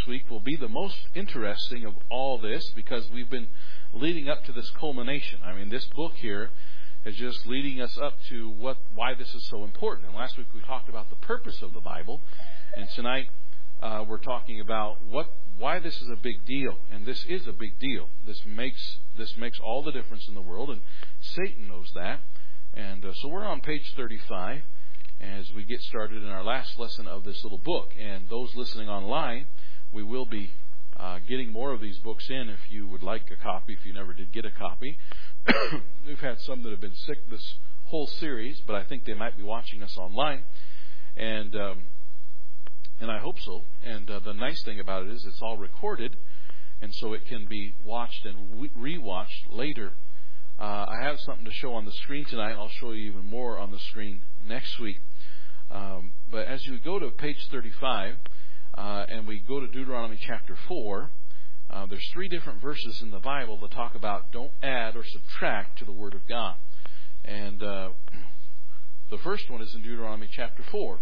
next week will be the most interesting of all this, because we've been leading up to this culmination. I mean, this book here is just leading us up to why this is so important. And last week we talked about the purpose of the Bible, and tonight we're talking about why this is a big deal. And this is a big deal. This makes all the difference in the world, and Satan knows that. And so we're on page 35 as we get started in our last lesson of this little book. And those listening online, we will be getting more of these books in if you would like a copy, if you never did get a copy. We've had some that have been sick this whole series, but I think they might be watching us online. And I hope so. And the nice thing about it is it's all recorded, and so it can be watched and rewatched later. I have something to show on the screen tonight. I'll show you even more on the screen next week. But as you go to page 35, and we go to Deuteronomy chapter 4, there's 3 different verses in the Bible that talk about don't add or subtract to the Word of God. And the first one is in Deuteronomy chapter 4.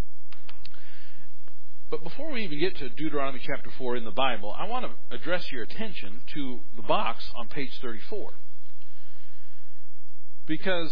But before we even get to Deuteronomy chapter 4 in the Bible, I want to address your attention to the box on page 34. Because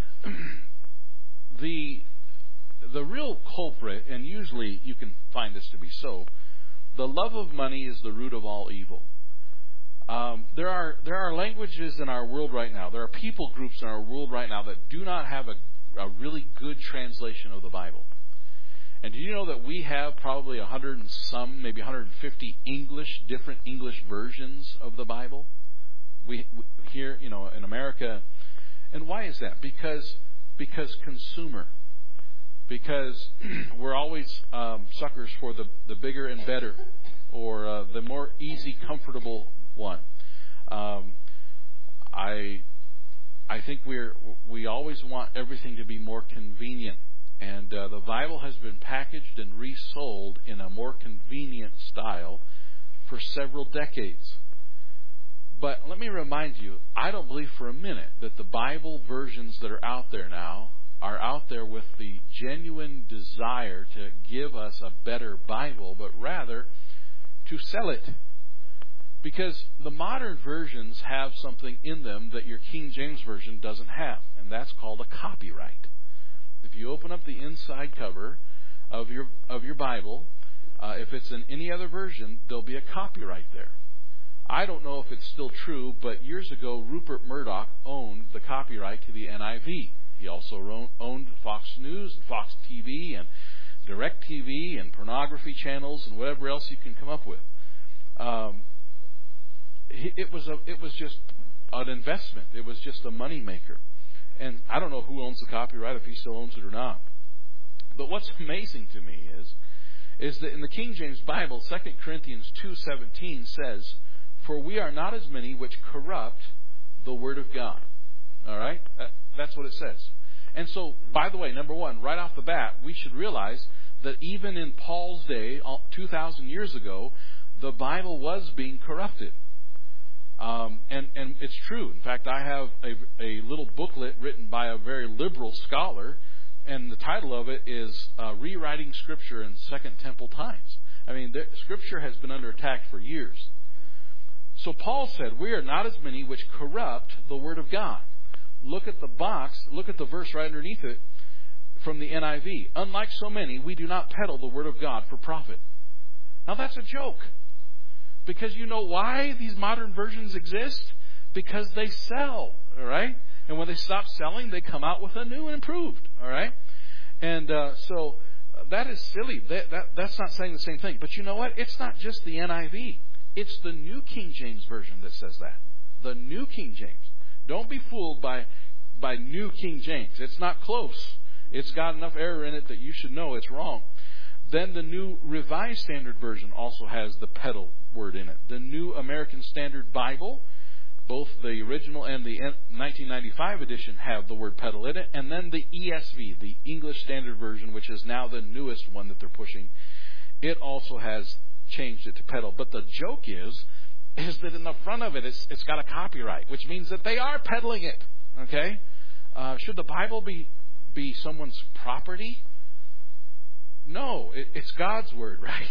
the real culprit, and usually you can find this to be so, the love of money is the root of all evil. There are languages in our world right now, there are people groups in our world right now that do not have a really good translation of the Bible. And do you know that we have probably 100 and some, maybe 150 different English versions of the Bible? We here, in America. And why is that? Because consumer. Because we're always suckers for the bigger and better, or the more easy, comfortable one. I think we always want everything to be more convenient, and the Bible has been packaged and resold in a more convenient style for several decades. But let me remind you, I don't believe for a minute that the Bible versions that are out there now are out there with the genuine desire to give us a better Bible, but rather to sell it. Because the modern versions have something in them that your King James Version doesn't have, and that's called a copyright. If you open up the inside cover of your Bible, if it's in any other version, there'll be a copyright there. I don't know if it's still true, but years ago, Rupert Murdoch owned the copyright to the NIV. He also owned Fox News, Fox TV, and DirecTV, and pornography channels, and whatever else you can come up with. It was just an investment. It was just a money maker. And I don't know who owns the copyright, if he still owns it or not. But what's amazing to me is that in the King James Bible, 2 Corinthians 2:17 says, "For we are not as many which corrupt the word of God." All right? That's what it says. And so, by the way, number one, right off the bat, we should realize that even in Paul's day, 2,000 years ago, the Bible was being corrupted. And it's true. In fact, I have a little booklet written by a very liberal scholar, and the title of it is Rewriting Scripture in Second Temple Times. I mean, Scripture has been under attack for years. So Paul said, "We are not as many which corrupt the Word of God." Look at the box, look at the verse right underneath it from the NIV. "Unlike so many, we do not peddle the Word of God for profit." Now that's a joke. Because you know why these modern versions exist? Because they sell, all right? And when they stop selling, they come out with a new and improved, all right? And so that is silly. That's not saying the same thing. But you know what? It's not just the NIV. It's the New King James Version that says that. The New King James. Don't be fooled by New King James. It's not close. It's got enough error in it that you should know it's wrong. Then the New Revised Standard Version also has the peddle word in it. The New American Standard Bible, both the original and the 1995 edition, have the word peddle in it. And then the ESV, the English Standard Version, which is now the newest one that they're pushing, it also has changed it to peddle. But the joke is that in the front of it, it's got a copyright, which means that they are peddling it. Okay? Should the Bible be someone's property? No, it's God's word, right?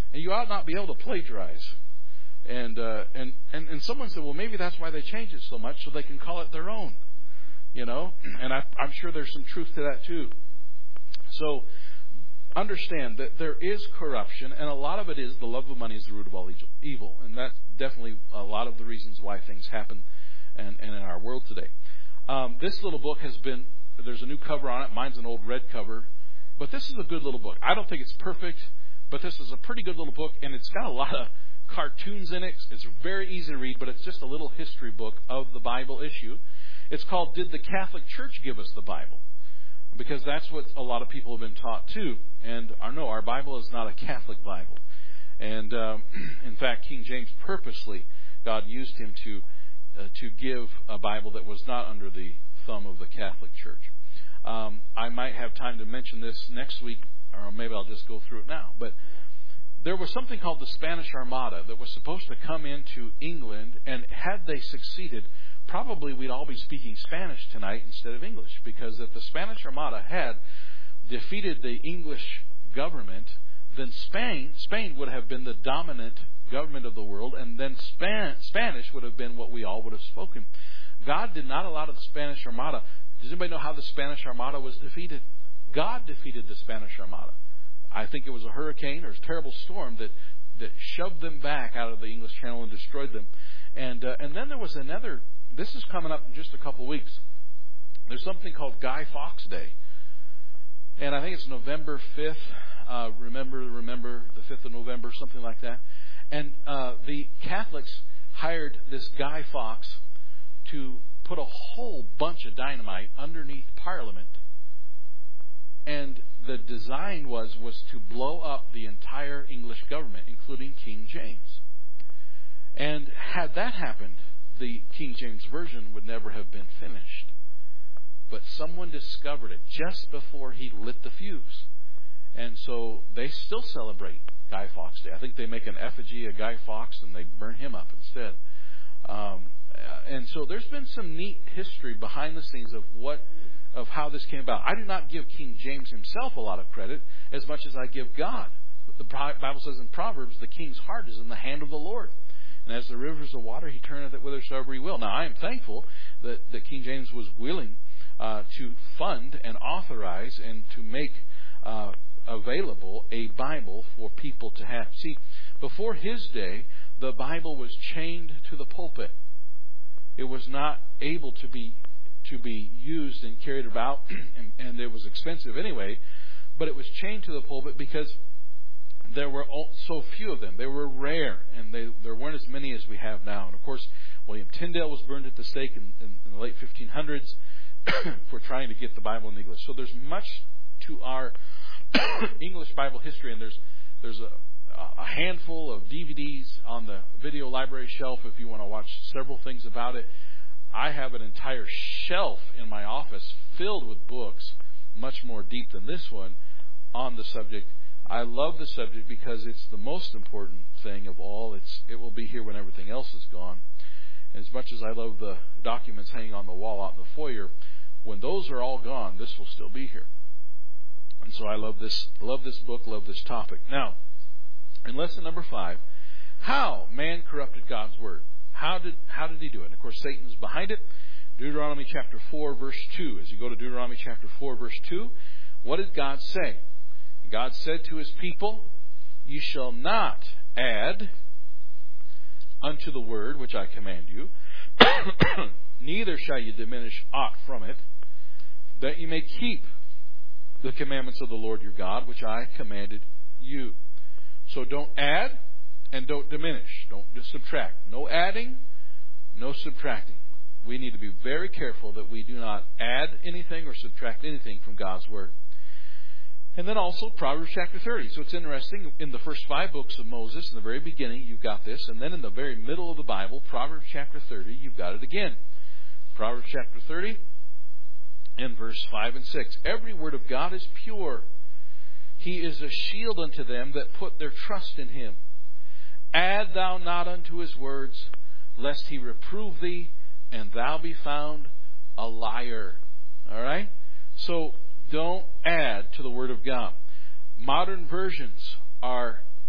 And you ought not be able to plagiarize. And someone said, well, maybe that's why they change it so much, so they can call it their own. And I'm sure there's some truth to that too. So understand that there is corruption, and a lot of it is the love of money is the root of all evil. And that's definitely a lot of the reasons why things happen and in our world today. This little book there's a new cover on it. Mine's an old red cover. But this is a good little book. I don't think it's perfect, but this is a pretty good little book, and it's got a lot of cartoons in it. It's very easy to read, but it's just a little history book of the Bible issue. It's called Did the Catholic Church Give Us the Bible? Because that's what a lot of people have been taught too. And our Bible is not a Catholic Bible. And in fact, King James purposely, God used him to give a Bible that was not under the thumb of the Catholic Church. I might have time to mention this next week, or maybe I'll just go through it now. But there was something called the Spanish Armada that was supposed to come into England, and had they succeeded, probably we'd all be speaking Spanish tonight instead of English, because if the Spanish Armada had defeated the English government, then Spain would have been the dominant government of the world, and then Spanish would have been what we all would have spoken. God did not allow the Spanish Armada. Does anybody know how the Spanish Armada was defeated? God defeated the Spanish Armada. I think it was a hurricane or a terrible storm that shoved them back out of the English Channel and destroyed them. And then there was another. This is coming up in just a couple weeks. There's something called Guy Fawkes Day, and I think it's November 5th. Remember the 5th of November, something like that. And the Catholics hired this Guy Fawkes to put a whole bunch of dynamite underneath Parliament. And the design was to blow up the entire English government, including King James. And had that happened, the King James Version would never have been finished. But someone discovered it just before he lit the fuse. And so they still celebrate Guy Fawkes Day. I think they make an effigy of Guy Fawkes and they burn him up instead. And so there's been some neat history behind the scenes of how this came about. I do not give King James himself a lot of credit as much as I give God. The Bible says in Proverbs, the king's heart is in the hand of the Lord. And as the rivers of water, he turneth it whithersoever he will. Now, I am thankful that King James was willing to fund and authorize and to make available a Bible for people to have. See, before his day, the Bible was chained to the pulpit. It was not able to be used and carried about, and it was expensive anyway, but it was chained to the pulpit because there were so few of them. They were rare, and there weren't as many as we have now. And of course, William Tyndale was burned at the stake in the late 1500s for trying to get the Bible in English. So there's much to our English Bible history, and there's a handful of DVDs on the video library shelf if you want to watch several things about it. I have an entire shelf in my office filled with books, much more deep than this one, on the subject. I love the subject because it's the most important thing of all. It will be here when everything else is gone. And as much as I love the documents hanging on the wall out in the foyer, when those are all gone, this will still be here. And so I love this book, love this topic. Now, in lesson number 5, how man corrupted God's word. How did he do it? And of course, Satan is behind it. Deuteronomy chapter 4, verse 2. As you go to Deuteronomy chapter 4, verse 2, what did God say? God said to his people, "You shall not add unto the word which I command you, neither shall you diminish aught from it, that you may keep the commandments of the Lord your God, which I commanded you." So don't add and don't diminish. Don't just subtract. No adding, no subtracting. We need to be very careful that we do not add anything or subtract anything from God's word. And then also Proverbs chapter 30. So it's interesting. In the first 5 books of Moses, in the very beginning, you've got this. And then in the very middle of the Bible, Proverbs chapter 30, you've got it again. Proverbs chapter 30 and verse 5 and 6. Every word of God is pure. He is a shield unto them that put their trust in him. Add thou not unto his words, lest he reprove thee, and thou be found a liar. All right? So don't add to the word of God. Modern versions are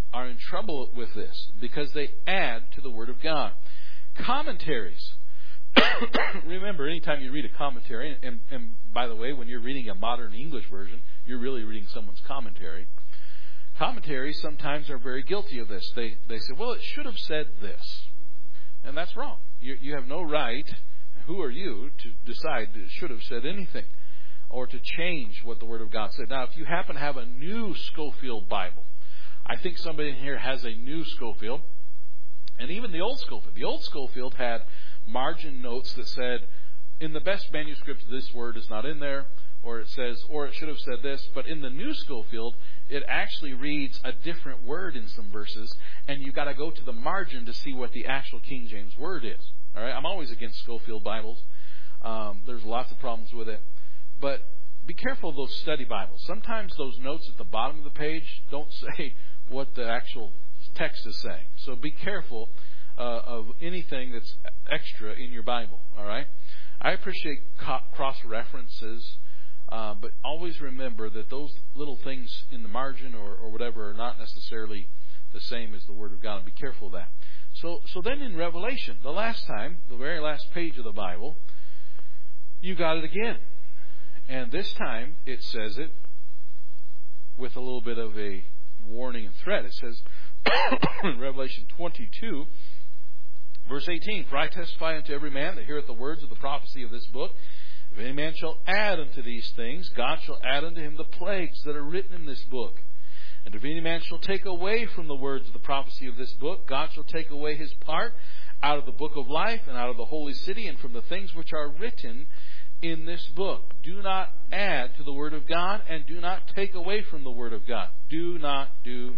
are in trouble with this because they add to the Word of God. Commentaries. Remember, anytime you read a commentary, and by the way, when you're reading a modern English version, you're really reading someone's commentary. Commentaries sometimes are very guilty of this. They say, well, it should have said this. And that's wrong. You have no right, who are you, to decide that it should have said anything or to change what the Word of God said. Now, if you happen to have a new Scofield Bible, I think somebody in here has a new Scofield, and even the old Scofield. The old Scofield had margin notes that said, in the best manuscript, this word is not in there, or it says, or it should have said this. But in the new Scofield, it actually reads a different word in some verses, and you've got to go to the margin to see what the actual King James word is. All right, I'm always against Scofield Bibles. There's lots of problems with it. But be careful of those study Bibles. Sometimes those notes at the bottom of the page don't say what the actual text is saying. So be careful of anything that's extra in your Bible. All right, I appreciate cross-references. But always remember that those little things in the margin or whatever are not necessarily the same as the Word of God. Be careful of that. So then in Revelation, the last time, the very last page of the Bible, you got it again. And this time it says it with a little bit of a warning and threat. It says in Revelation 22, verse 18, "For I testify unto every man that heareth the words of the prophecy of this book, if any man shall add unto these things, God shall add unto him the plagues that are written in this book. And if any man shall take away from the words of the prophecy of this book, God shall take away his part out of the book of life and out of the holy city and from the things which are written in this book. Do not add to the word of God, and do not take away from the word of God." Do not.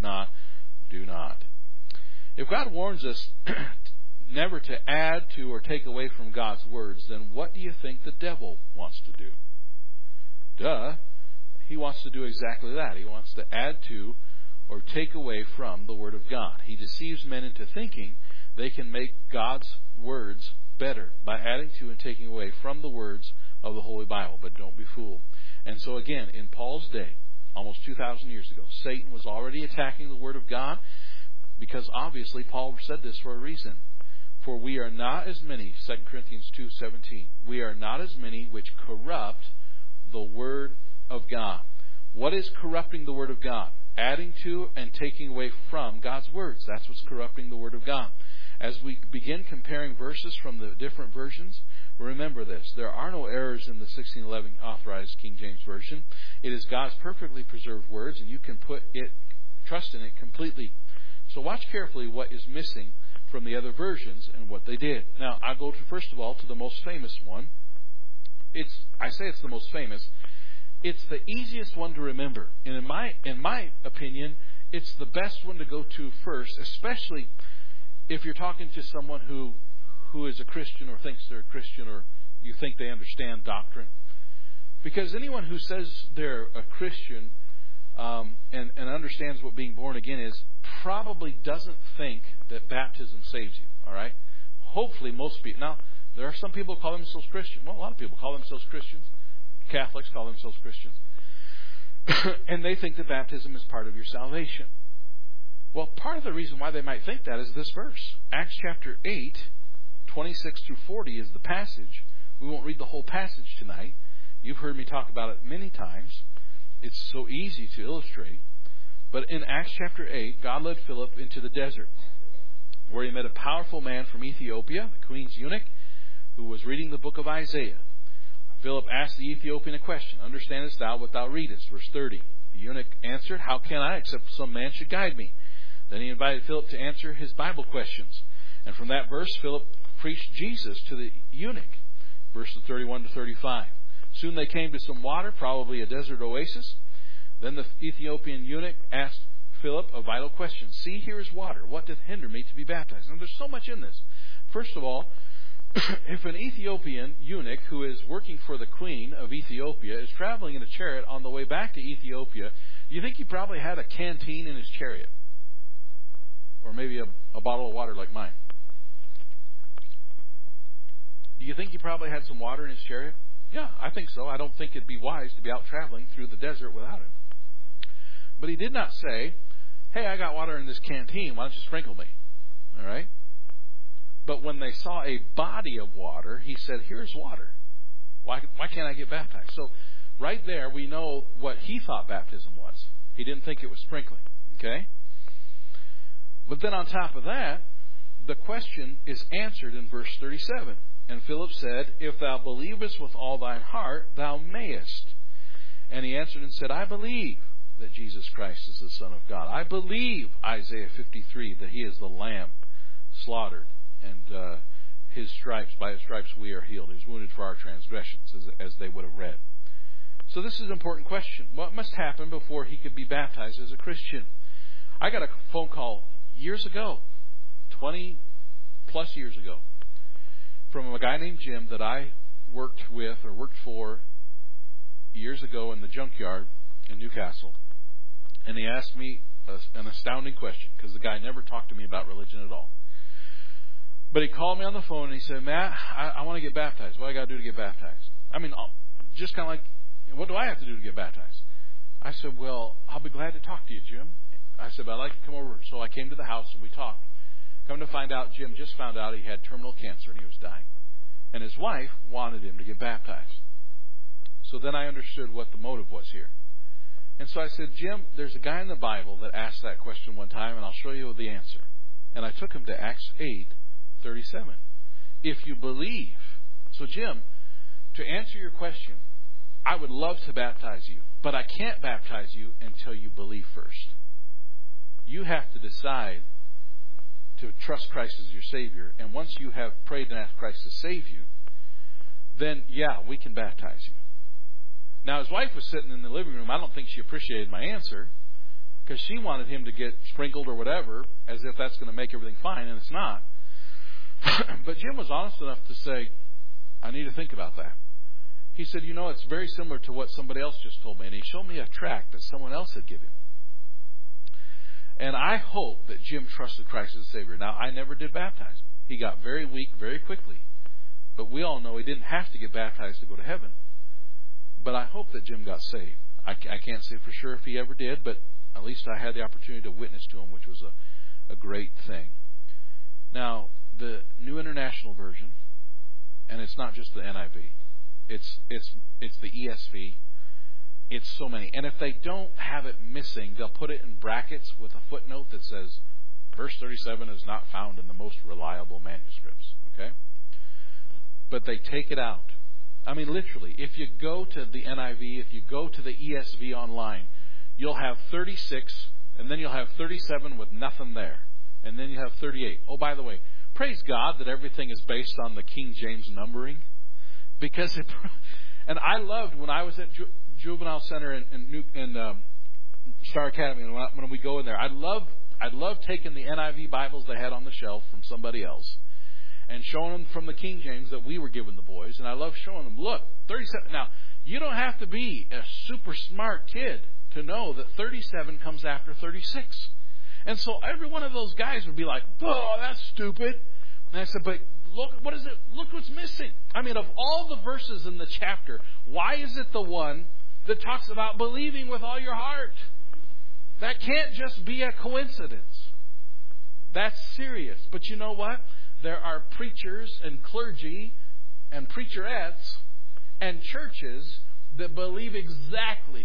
If God warns us never to add to or take away from God's words, then what do you think the devil wants to do? He wants to do exactly that. He wants to add to or take away from the Word of God. He deceives men into thinking they can make God's words better by adding to and taking away from the words of the Holy Bible. But don't be fooled. And so again, in Paul's day, almost 2,000 years ago, Satan was already attacking the Word of God, because obviously Paul said this for a reason. "For we are not as many," 2 Corinthians 2:17, "we are not as many which corrupt the Word of God." What is corrupting the Word of God? Adding to and taking away from God's words. That's what's corrupting the Word of God. As we begin comparing verses from the different versions, remember this: there are no errors in the 1611 Authorized King James Version. It is God's perfectly preserved words, and you can trust in it completely. So watch carefully what is missing from the other versions and what they did. Now, I'll go first of all to the most famous one. I say it's the most famous. It's the easiest one to remember. And in my opinion, it's the best one to go to first, especially if you're talking to someone who is a Christian or thinks they're a Christian, or you think they understand doctrine. Because anyone who says they're a Christian and understands what being born again is probably doesn't think that baptism saves you. All right? Hopefully most people. Now, there are some people who call themselves Christian. Well, a lot of people call themselves Christians. Catholics call themselves Christians. And they think that baptism is part of your salvation. Well, part of the reason why they might think that is this verse. Acts chapter 8, 26 through 40 is the passage. We won't read the whole passage tonight. You've heard me talk about it many times. It's so easy to illustrate. But in Acts chapter 8, God led Philip into the desert, where he met a powerful man from Ethiopia, the queen's eunuch, who was reading the book of Isaiah. Philip asked the Ethiopian a question: "Understandest thou what thou readest?" Verse 30. The eunuch answered, "How can I, except some man should guide me?" Then he invited Philip to answer his Bible questions. And from that verse, Philip preached Jesus to the eunuch. Verses 31 to 35. Soon they came to some water, probably a desert oasis. Then the Ethiopian eunuch asked Philip a vital question: "See, here is water. What doth hinder me to be baptized?" And there's so much in this. First of all, if an Ethiopian eunuch who is working for the queen of Ethiopia is traveling in a chariot on the way back to Ethiopia, you think he probably had a canteen in his chariot? Or maybe a bottle of water like mine. Do you think he probably had some water in his chariot? Yeah, I think so. I don't think it'd be wise to be out traveling through the desert without it. But he did not say, hey, I got water in this canteen. Why don't you sprinkle me? All right? But when they saw a body of water, he said, here's water. Why can't I get baptized? So right there, we know what he thought baptism was. He didn't think it was sprinkling. Okay? But then on top of that, the question is answered in verse 37. And Philip said, if thou believest with all thine heart, thou mayest. And he answered and said, I believe that Jesus Christ is the Son of God. I believe, Isaiah 53, that he is the Lamb slaughtered. And by his stripes we are healed. He was wounded for our transgressions, as they would have read. So this is an important question. What must happen before he could be baptized as a Christian? I got a phone call years ago, 20 plus years ago, from a guy named Jim that I worked for years ago in the junkyard in Newcastle. And he asked me an astounding question, because the guy never talked to me about religion at all. But he called me on the phone and he said, Matt, I want to get baptized. What do I got to do to get baptized? I mean, just kind of like, what do I have to do to get baptized? I said, well, I'll be glad to talk to you, Jim. I said, but I'd like to come over. So I came to the house and we talked. Come to find out, Jim just found out he had terminal cancer and he was dying. And his wife wanted him to get baptized. So then I understood what the motive was here. And so I said, Jim, there's a guy in the Bible that asked that question one time, and I'll show you the answer. And I took him to Acts 8:37. If you believe. So Jim, to answer your question, I would love to baptize you, but I can't baptize you until you believe first. You have to decide to trust Christ as your Savior. And once you have prayed and asked Christ to save you, then, yeah, we can baptize you. Now, his wife was sitting in the living room. I don't think she appreciated my answer, because she wanted him to get sprinkled or whatever, as if that's going to make everything fine, and it's not. But Jim was honest enough to say, I need to think about that. He said, it's very similar to what somebody else just told me. And he showed me a tract that someone else had given him. And I hope that Jim trusted Christ as a Savior. Now, I never did baptize him. He got very weak very quickly. But we all know he didn't have to get baptized to go to heaven. But I hope that Jim got saved. I can't say for sure if he ever did, but at least I had the opportunity to witness to him, which was a great thing. Now, the New International Version, and it's not just the NIV. It's the ESV. It's so many. And if they don't have it missing, they'll put it in brackets with a footnote that says, verse 37 is not found in the most reliable manuscripts. Okay? But they take it out. I mean, literally, if you go to the NIV, if you go to the ESV online, you'll have 36, and then you'll have 37 with nothing there. And then you have 38. Oh, by the way, praise God that everything is based on the King James numbering. Because and I loved when I was at Juvenile Center in Star Academy, and when we go in there, I'd love taking the NIV Bibles they had on the shelf from somebody else and showing them from the King James that we were giving the boys. And I love showing them, look, 37. Now, you don't have to be a super smart kid to know that 37 comes after 36. And so every one of those guys would be like, oh, that's stupid. And I said, but look, what is it? Look what's missing. I mean, of all the verses in the chapter, why is it the one that talks about believing with all your heart? That can't just be a coincidence. That's serious. But you know what? There are preachers and clergy and preacherettes and churches that believe exactly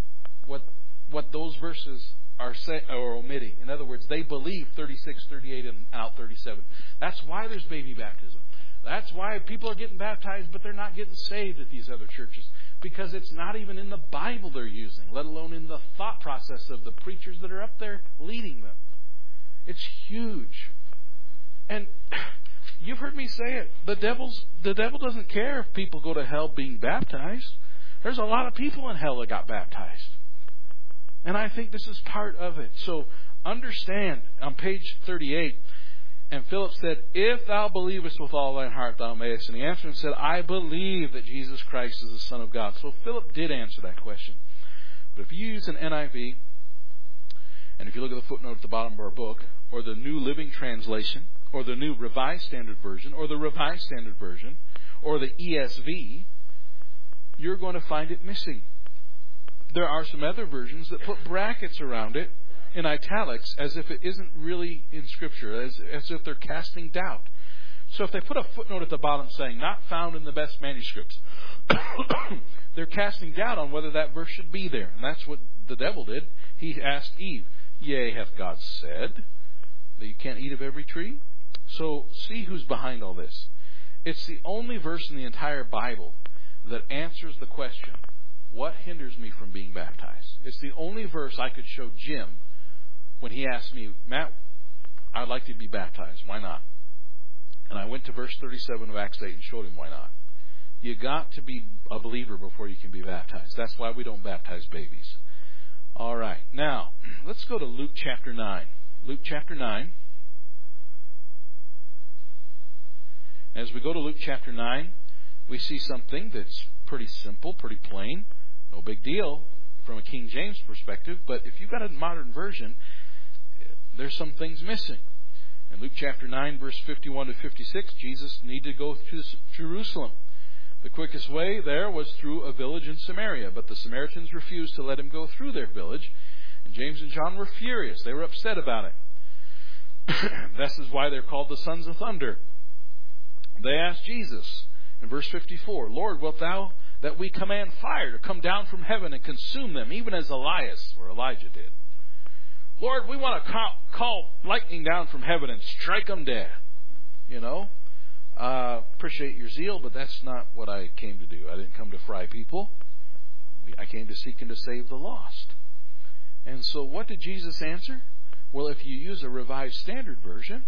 what those verses are omitting. In other words, they believe 36, 38, and out 37. That's why there's baby baptism. That's why people are getting baptized, but they're not getting saved at these other churches. Because it's not even in the Bible they're using, let alone in the thought process of the preachers that are up there leading them. It's huge. And you've heard me say it. The devil doesn't care if people go to hell being baptized. There's a lot of people in hell that got baptized. And I think this is part of it. So understand, on page 38, and Philip said, if thou believest with all thine heart, thou mayest. And he answered and said, I believe that Jesus Christ is the Son of God. So Philip did answer that question. But if you use an NIV, and if you look at the footnote at the bottom of our book, or the New Living Translation, or the New Revised Standard Version, or the Revised Standard Version, or the ESV, you're going to find it missing. There are some other versions that put brackets around it in italics as if it isn't really in Scripture, as if they're casting doubt. So if they put a footnote at the bottom saying, not found in the best manuscripts, they're casting doubt on whether that verse should be there. And that's what the devil did. He asked Eve, yea, hath God said that you can't eat of every tree? So see who's behind all this. It's the only verse in the entire Bible that answers the question, what hinders me from being baptized? It's the only verse I could show Jim when he asked me, Matt, I'd like to be baptized. Why not? And I went to verse 37 of Acts 8 and showed him why not. You got to be a believer before you can be baptized. That's why we don't baptize babies. All right. Now, let's go to Luke chapter 9. Luke chapter 9. As we go to Luke chapter 9, we see something that's pretty simple, pretty plain. No big deal from a King James perspective. But if you've got a modern version, there's some things missing. In Luke chapter 9, verse 51 to 56, Jesus needed to go to Jerusalem. The quickest way there was through a village in Samaria, but the Samaritans refused to let him go through their village, and James and John were furious. They were upset about it. This is why they're called the sons of thunder. They asked Jesus in verse 54, Lord, wilt thou that we command fire to come down from heaven and consume them, even as Elias or Elijah did? Lord, we want to call lightning down from heaven and strike them dead. You know, appreciate your zeal, but that's not what I came to do. I didn't come to fry people. I came to seek and to save the lost. And so what did Jesus answer? Well, if you use a Revised Standard Version,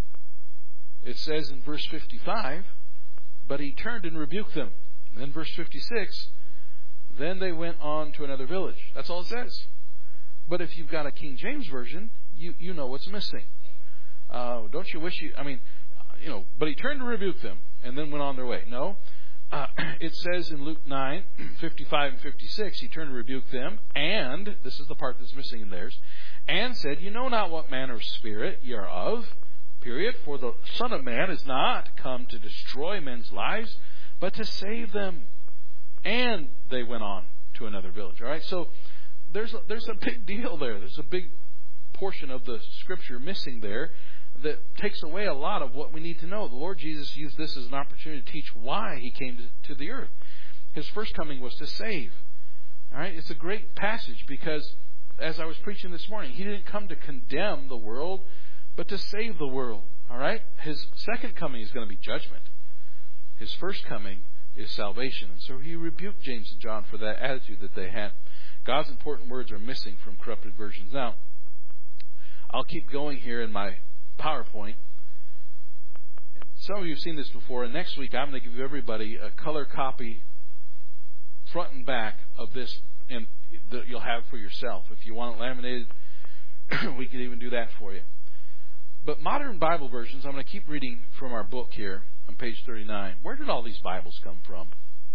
it says in verse 55, but he turned and rebuked them. And then verse 56, then they went on to another village. That's all it says. But if you've got a King James Version, you know what's missing. Don't you wish but he turned to rebuke them and then went on their way. No. It says in Luke 9, 55 and 56, he turned to rebuke them, and, this is the part that's missing in theirs, and said, you know not what manner of spirit ye are of, period, for the Son of Man is not come to destroy men's lives, but to save them. And they went on to another village. All right, so there's a big deal there. There's a big portion of the Scripture missing there that takes away a lot of what we need to know. The Lord Jesus used this as an opportunity to teach why he came to the earth. His first coming was to save. All right, it's a great passage because, as I was preaching this morning, he didn't come to condemn the world, but to save the world. All right, his second coming is going to be judgment. His first coming is salvation. And so he rebuked James and John for that attitude that they had. God's important words are missing from corrupted versions. Now, I'll keep going here in my PowerPoint. Some of you have seen this before, and next week I'm going to give everybody a color copy front and back of this and that you'll have for yourself. If you want it laminated, we can even do that for you. But modern Bible versions, I'm going to keep reading from our book here on page 39. Where did all these Bibles come from?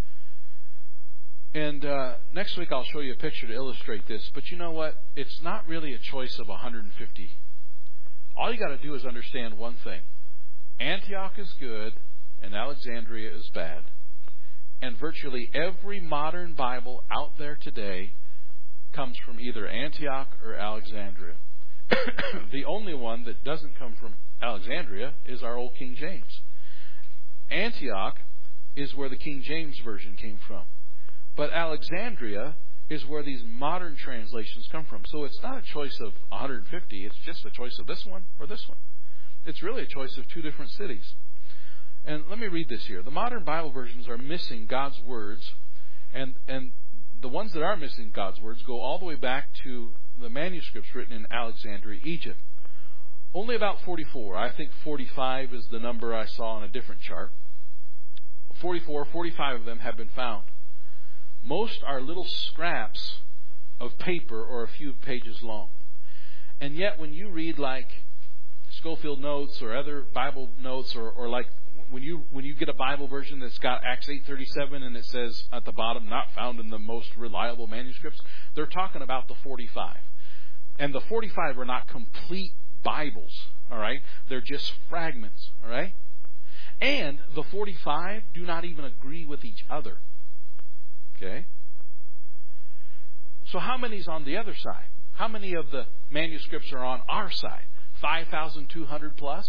And next week I'll show you a picture to illustrate this. But you know what? It's not really a choice of 150. All you got to do is understand one thing. Antioch is good and Alexandria is bad. And virtually every modern Bible out there today comes from either Antioch or Alexandria. The only one that doesn't come from Alexandria is our old King James. Antioch is where the King James Version came from. But Alexandria is where these modern translations come from. So it's not a choice of 150. It's just a choice of this one or this one. It's really a choice of two different cities. And let me read this here. The modern Bible versions are missing God's words. And the ones that are missing God's words go all the way back to the manuscripts written in Alexandria, Egypt. Only about 44. I think 45 is the number I saw on a different chart. 45 of them have been found. Most are little scraps of paper or a few pages long. And yet when you read like Schofield notes or other Bible notes or like when you get a Bible version that's got Acts 8:37 and it says at the bottom, not found in the most reliable manuscripts, they're talking about the 45. And the 45 are not complete Bibles, all right? They're just fragments, all right? And the 45 do not even agree with each other. Okay? So how many's on the other side? How many of the manuscripts are on our side? 5,200 plus?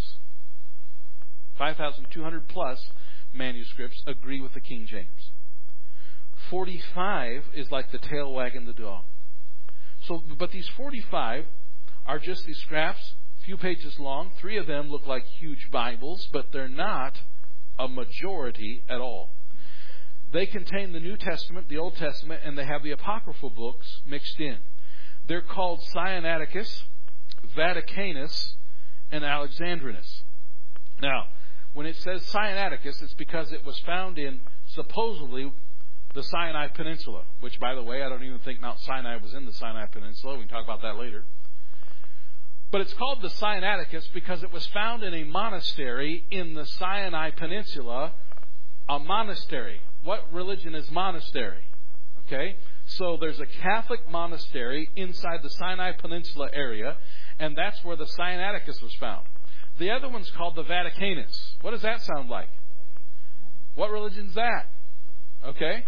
5,200 plus manuscripts agree with the King James. 45 is like the tail wagging the dog. So, but these 45 are just these scraps, few pages long. 3 of them look like huge Bibles, but they're not a majority at all. They contain the New Testament, the Old Testament, and they have the apocryphal books mixed in. They're called Sinaiticus, Vaticanus, and Alexandrinus. Now, when it says Sinaiticus, it's because it was found in supposedly the Sinai Peninsula, which, by the way, I don't even think Mount Sinai was in the Sinai Peninsula. We can talk about that later. But it's called the Sinaiticus because it was found in a monastery in the Sinai Peninsula. A monastery. What religion is monastery? Okay? So there's a Catholic monastery inside the Sinai Peninsula area, and that's where the Sinaiticus was found. The other one's called the Vaticanus. What does that sound like? What religion's that? Okay?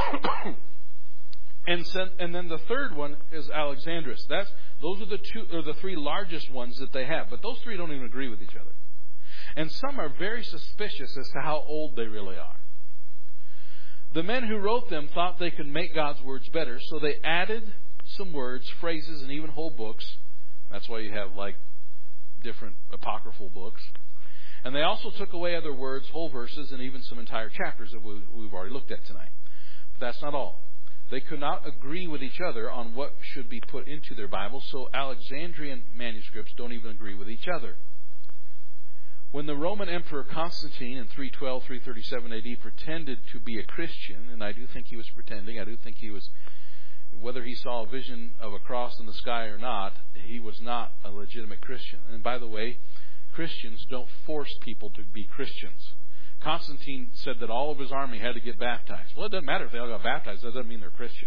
And then the third one is Alexandrinus. Those are the 3 largest ones that they have. But those 3 don't even agree with each other. And some are very suspicious as to how old they really are. The men who wrote them thought they could make God's words better, so they added some words, phrases, and even whole books. That's why you have like different apocryphal books. And they also took away other words, whole verses, and even some entire chapters that we've already looked at tonight. But that's not all. They could not agree with each other on what should be put into their Bible, so Alexandrian manuscripts don't even agree with each other. When the Roman Emperor Constantine in 312, 337 AD pretended to be a Christian, and I do think he was pretending, I do think he was, whether he saw a vision of a cross in the sky or not, he was not a legitimate Christian. And by the way, Christians don't force people to be Christians. Constantine said that all of his army had to get baptized. Well, it doesn't matter if they all got baptized. That doesn't mean they're Christian.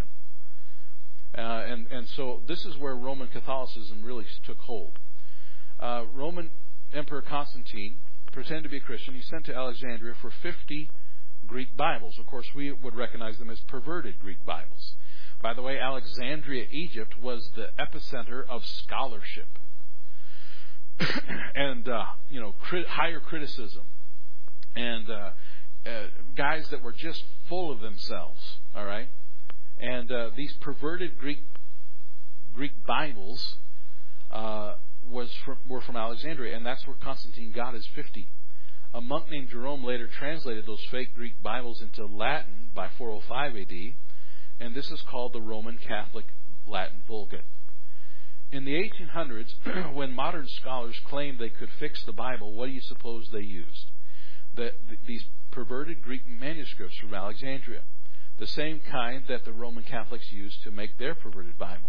And so this is where Roman Catholicism really took hold. Roman Emperor Constantine pretended to be a Christian. He sent to Alexandria for 50 Greek Bibles. Of course, we would recognize them as perverted Greek Bibles. By the way, Alexandria, Egypt, was the epicenter of scholarship and higher criticism. And guys that were just full of themselves, all right? And these perverted Greek Bibles were from Alexandria, and that's where Constantine got his 50. A monk named Jerome later translated those fake Greek Bibles into Latin by 405 AD, and this is called the Roman Catholic Latin Vulgate. In the 1800s, when modern scholars claimed they could fix the Bible, what do you suppose they used? These perverted Greek manuscripts from Alexandria, the same kind that the Roman Catholics used to make their perverted Bible.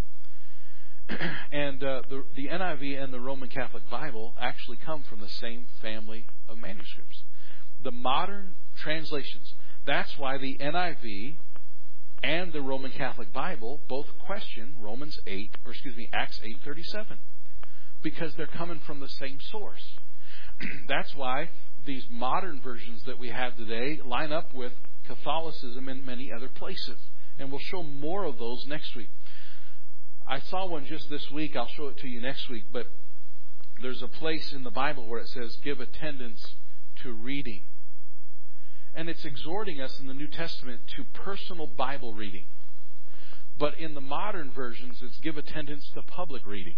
And the NIV and the Roman Catholic Bible actually come from the same family of manuscripts. The modern translations, that's why the NIV and the Roman Catholic Bible both question Acts 8:37, because they're coming from the same source. That's why these modern versions that we have today line up with Catholicism in many other places. And we'll show more of those next week. I saw one just this week. I'll show it to you next week. But there's a place in the Bible where it says, give attendance to reading. And it's exhorting us in the New Testament to personal Bible reading. But in the modern versions, it's give attendance to public reading.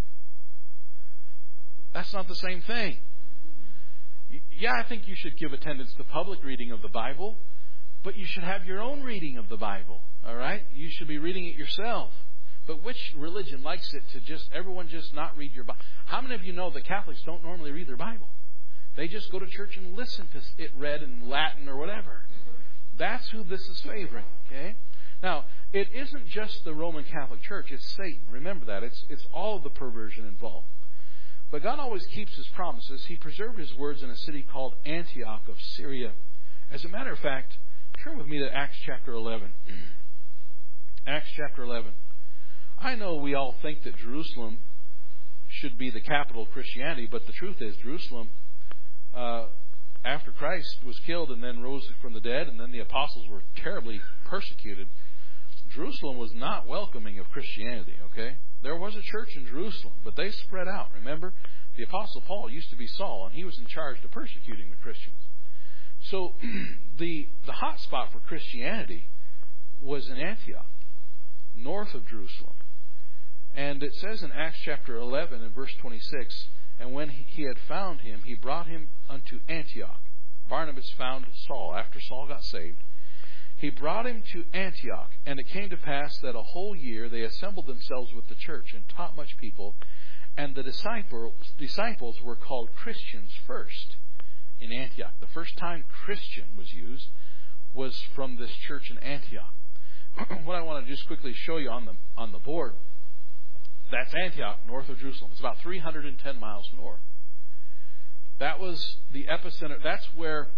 That's not the same thing. Yeah, I think you should give attendance to public reading of the Bible, but you should have your own reading of the Bible, all right? You should be reading it yourself. But which religion likes it to everyone just not read your Bible? How many of you know that Catholics don't normally read their Bible? They just go to church and listen to it read in Latin or whatever. That's who this is favoring, okay? Now, it isn't just the Roman Catholic Church, it's Satan. Remember that. It's all of the perversion involved. But God always keeps His promises. He preserved His words in a city called Antioch of Syria. As a matter of fact, turn with me to Acts chapter 11. Acts chapter 11. I know we all think that Jerusalem should be the capital of Christianity, but the truth is Jerusalem, after Christ was killed and then rose from the dead, and then the apostles were terribly persecuted, Jerusalem was not welcoming of Christianity, okay? there was a church in Jerusalem, but they spread out. Remember, the Apostle Paul used to be Saul, and he was in charge of persecuting the Christians. So the hot spot for Christianity was in Antioch, north of Jerusalem. And it says in Acts chapter 11 and verse 26, and when he had found him, he brought him unto Antioch. Barnabas found Saul after Saul got saved. He brought him to Antioch, and it came to pass that a whole year they assembled themselves with the church and taught much people, and the disciples were called Christians first in Antioch. The first time Christian was used was from this church in Antioch. What I want to just quickly show you on the board, that's Antioch, north of Jerusalem. It's about 310 miles north. That was the epicenter. That's where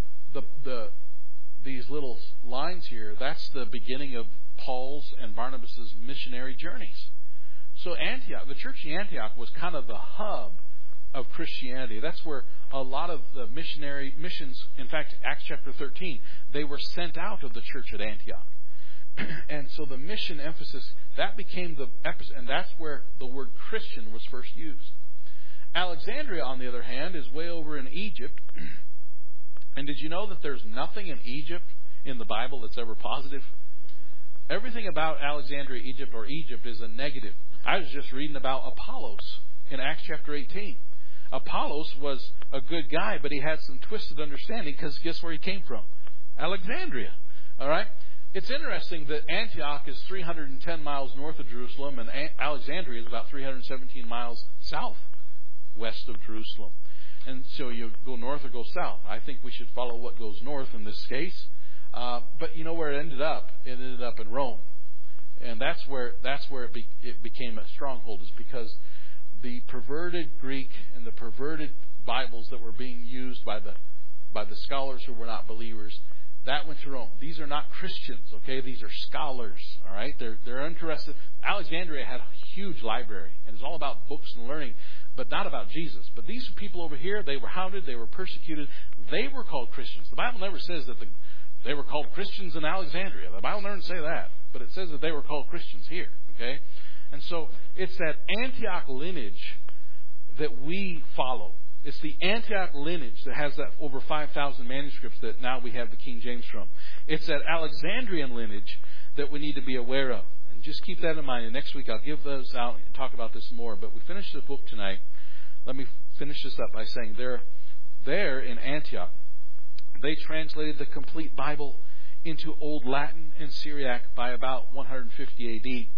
these little lines here, that's the beginning of Paul's and Barnabas' missionary journeys. So Antioch, the church in Antioch was kind of the hub of Christianity. That's where a lot of the missions, in fact, Acts chapter 13, they were sent out of the church at Antioch. And so the mission emphasis, that became the emphasis, and that's where the word Christian was first used. Alexandria, on the other hand, is way over in Egypt. And did you know that there's nothing in Egypt in the Bible that's ever positive? Everything about Alexandria, Egypt, or Egypt is a negative. I was just reading about Apollos in Acts chapter 18. Apollos was a good guy, but he had some twisted understanding because guess where he came from? Alexandria. All right? It's interesting that Antioch is 310 miles north of Jerusalem, and Alexandria is about 317 miles southwest of Jerusalem. And so you go north or go south. I think we should follow what goes north in this case. But you know where it ended up? It ended up in Rome. And that's where it became a stronghold, is because the perverted Greek and the perverted Bibles that were being used by the scholars who were not believers, that went to Rome. These are not Christians, okay? These are scholars, all right? They're interested. Alexandria had a huge library, and it's all about books and learning, but not about Jesus. But these people over here, they were hounded, they were persecuted, they were called Christians. The Bible never says that they were called Christians in Alexandria. The Bible never says that, but it says that they were called Christians here, okay? And so it's that Antioch lineage that we follow. It's the Antioch lineage that has that over 5,000 manuscripts that now we have the King James from. It's that Alexandrian lineage that we need to be aware of. And just keep that in mind. And next week I'll give those out and talk about this more. But we finished the book tonight. Let me finish this up by saying there in Antioch, they translated the complete Bible into Old Latin and Syriac by about 150 A.D.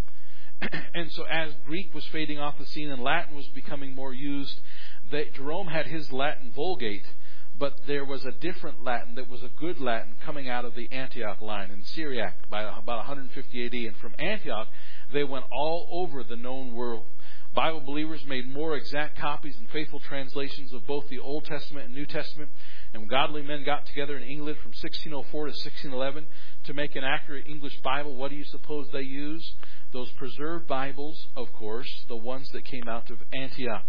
And so as Greek was fading off the scene and Latin was becoming more used, Jerome had his Latin Vulgate, but there was a different Latin that was a good Latin coming out of the Antioch line in Syriac by about 150 A.D. And from Antioch, they went all over the known world. Bible believers made more exact copies and faithful translations of both the Old Testament and New Testament. And godly men got together in England from 1604 to 1611 to make an accurate English Bible. What do you suppose they used? Those preserved Bibles, of course, the ones that came out of Antioch.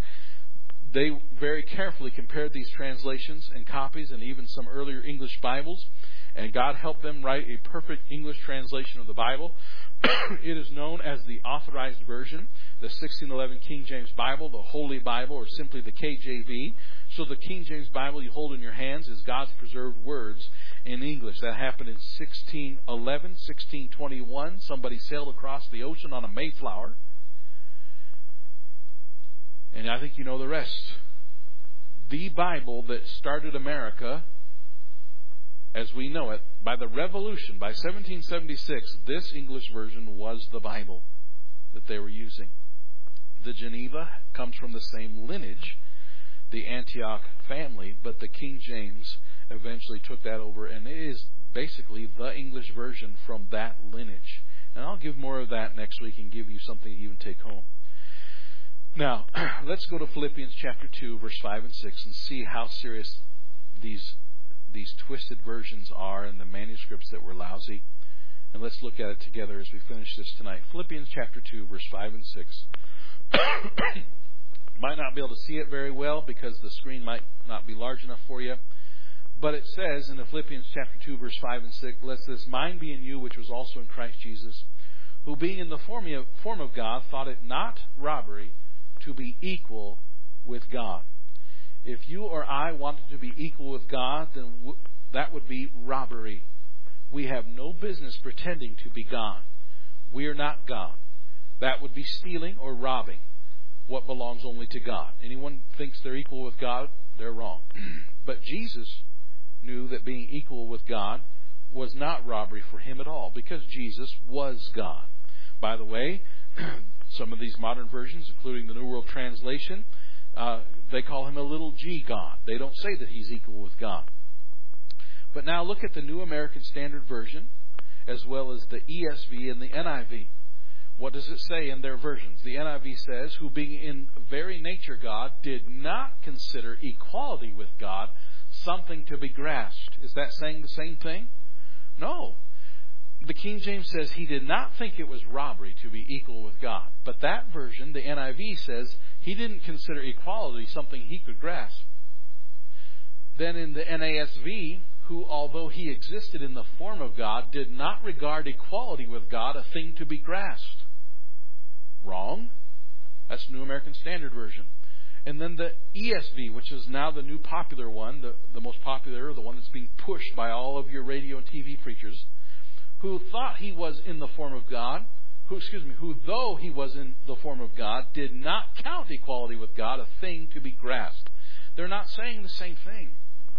They very carefully compared these translations and copies and even some earlier English Bibles, and God helped them write a perfect English translation of the Bible. It is known as the Authorized Version, the 1611 King James Bible, the Holy Bible, or simply the KJV. So the King James Bible you hold in your hands is God's preserved words in English. That happened in 1611, 1621. Somebody sailed across the ocean on a Mayflower. And I think you know the rest. The Bible that started America as we know it, by the Revolution, by 1776, this English version was the Bible that they were using. The Geneva comes from the same lineage, the Antioch family, but the King James eventually took that over, and it is basically the English version from that lineage. And I'll give more of that next week and give you something you can take home. Now, let's go to Philippians chapter 2, verse 5 and 6, and see how serious these twisted versions are and the manuscripts that were lousy. And let's look at it together as we finish this tonight. Philippians chapter 2, verse 5 and 6. Might not be able to see it very well because the screen might not be large enough for you. But it says in Philippians chapter 2, verse 5 and 6, "Let this mind be in you, which was also in Christ Jesus, who being in the form of God thought it not robbery to be equal with God. If you or I wanted to be equal with God, then that would be robbery. We have no business pretending to be God. We are not God. That would be stealing or robbing what belongs only to God. Anyone thinks they're equal with God, they're wrong. But Jesus knew that being equal with God was not robbery for him at all, because Jesus was God. By the way, some of these modern versions, including the New World Translation, they call him a little g God. They don't say that he's equal with God. But now look at the New American Standard Version, as well as the ESV and the NIV. What does it say in their versions? The NIV says, who being in very nature God, did not consider equality with God something to be grasped. Is that saying the same thing? No. The King James says he did not think it was robbery to be equal with God. But that version, the NIV, says he didn't consider equality something he could grasp. Then in the NASV, who, although he existed in the form of God, did not regard equality with God a thing to be grasped. Wrong. That's New American Standard Version. And then the ESV, which is now the new popular one, the most popular, the one that's being pushed by all of your radio and TV preachers, who thought he was in the form of God, who though he was in the form of God, did not count equality with God a thing to be grasped. They're not saying the same thing.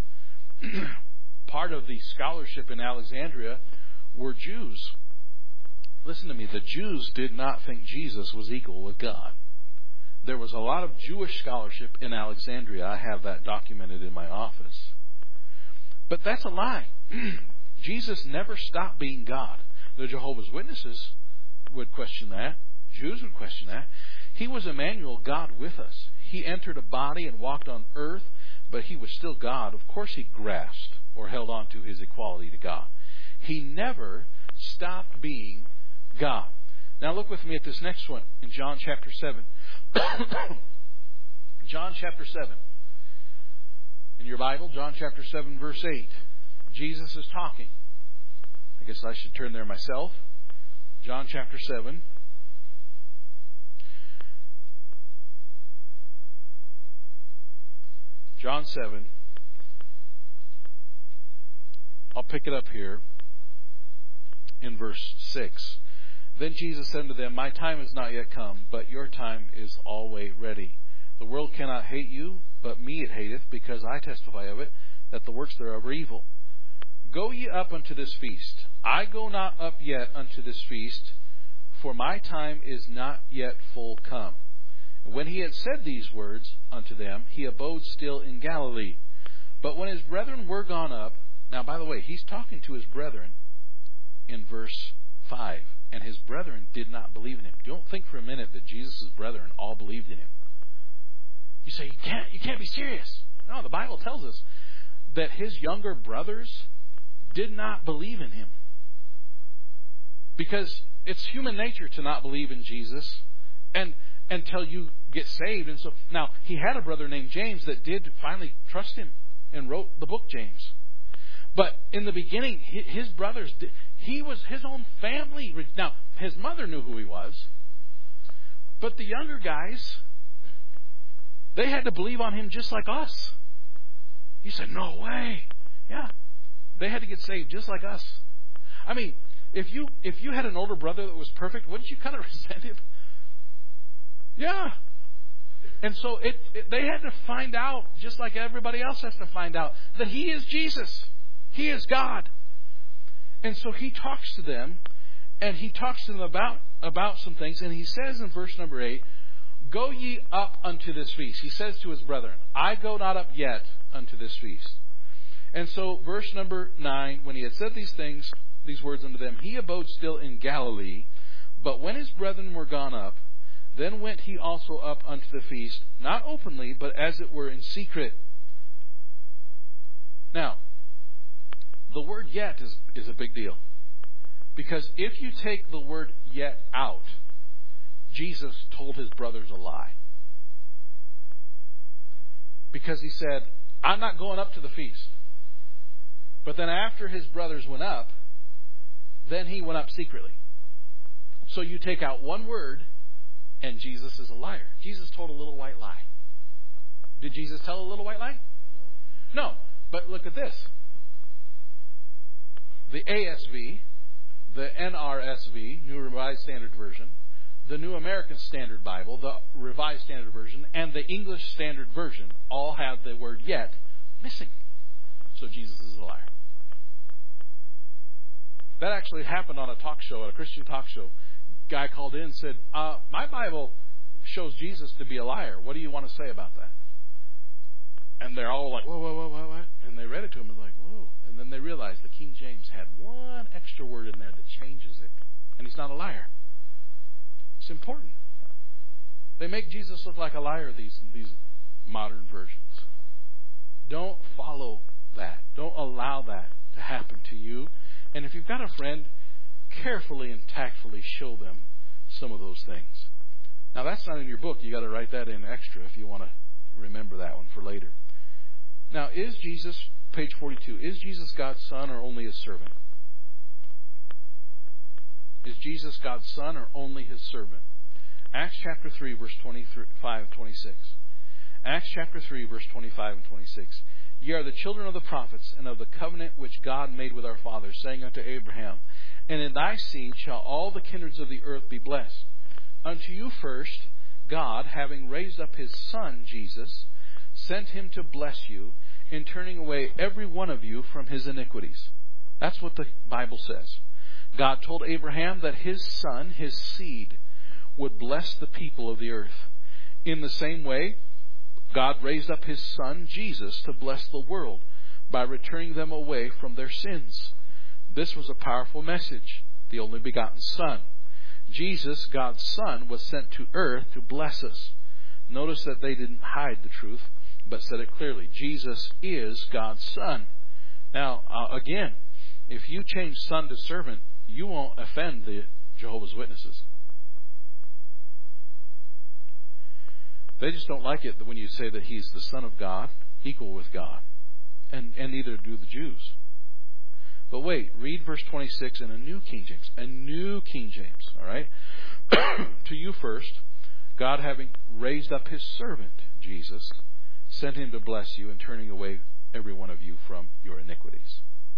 Part of the scholarship in Alexandria were Jews. Listen to me, the Jews did not think Jesus was equal with God. There was a lot of Jewish scholarship in Alexandria. I have that documented in my office. But that's a lie. Jesus never stopped being God. The Jehovah's Witnesses would question that. Jews would question that. He was Emmanuel, God with us. He entered a body and walked on earth, but he was still God. Of course he grasped or held on to his equality to God. He never stopped being God. Now look with me at this next one in John chapter 7. John chapter 7. In your Bible, John chapter 7, verse 8. Jesus is talking. I guess I should turn there myself. John chapter 7. John 7. I'll pick it up here in verse 6. Then Jesus said to them, my time is not yet come, but your time is always ready. The world cannot hate you, but me it hateth, because I testify of it, that the works thereof are evil. Go ye up unto this feast. I go not up yet unto this feast, for my time is not yet full come. And when he had said these words unto them, he abode still in Galilee. But when his brethren were gone up, now by the way, he's talking to his brethren in verse 5. And his brethren did not believe in him. Don't think for a minute that Jesus' brethren all believed in him. You say, you can't be serious. No, the Bible tells us that his younger brothers did not believe in him. Because it's human nature to not believe in Jesus and until you get saved. And so now he had a brother named James that did finally trust him and wrote the book James. But in the beginning, his brothers, he was his own family. Now, his mother knew who he was. But the younger guys, they had to believe on him just like us. You said, no way. Yeah. They had to get saved just like us. I mean, if you had an older brother that was perfect, wouldn't you kind of resent him? Yeah. And so they had to find out, just like everybody else has to find out, that he is Jesus. He is God. And so he talks to them, and he talks to them about some things, and he says in verse number 8, go ye up unto this feast. He says to his brethren, I go not up yet unto this feast. And so verse number 9, when he had said these things, these words unto them, he abode still in Galilee, but when his brethren were gone up, then went he also up unto the feast, not openly, but as it were in secret. Now, the word yet is a big deal. Because if you take the word yet out, Jesus told his brothers a lie. Because he said, I'm not going up to the feast. But then after his brothers went up, then he went up secretly. So you take out one word, and Jesus is a liar. Jesus told a little white lie. Did Jesus tell a little white lie? No. But look at this. The ASV, the NRSV, New Revised Standard Version, the New American Standard Bible, the Revised Standard Version, and the English Standard Version all have the word yet missing. So Jesus is a liar. That actually happened on a talk show, at a Christian talk show. Guy called in and said, my Bible shows Jesus to be a liar. What do you want to say about that? And they're all like, whoa, whoa, whoa, whoa, what? And they read it to him and like, whoa. And then they realized the King James had one extra word in there that changes it. And he's not a liar. It's important. They make Jesus look like a liar, these modern versions. Don't follow that. Don't allow that to happen to you. And if you've got a friend, carefully and tactfully show them some of those things. Now, that's not in your book. You got to write that in extra if you want to remember that one for later. Now, is Jesus, page 42, is Jesus God's Son or only His servant? Is Jesus God's Son or only His servant? Acts chapter 3, verse 25 and 26. Acts chapter 3, verse 25 and 26. Ye are the children of the prophets, and of the covenant which God made with our fathers, saying unto Abraham, and in thy seed shall all the kindreds of the earth be blessed. Unto you first, God, having raised up His Son, Jesus, sent Him to bless you, in turning away every one of you from his iniquities. That's what the Bible says. God told Abraham that his son, his seed, would bless the people of the earth. In the same way, God raised up His Son, Jesus, to bless the world by returning them away from their sins. This was a powerful message. The only begotten Son. Jesus, God's Son, was sent to earth to bless us. Notice that they didn't hide the truth, but said it clearly. Jesus is God's Son. Now, again, if you change son to servant, you won't offend the Jehovah's Witnesses. They just don't like it when you say that He's the Son of God, equal with God. And neither do the Jews. But wait, read verse 26 in a New King James. A New King James, all right? To you first, God having raised up His servant, Jesus, sent Him to bless you and turning away every one of you from your iniquities.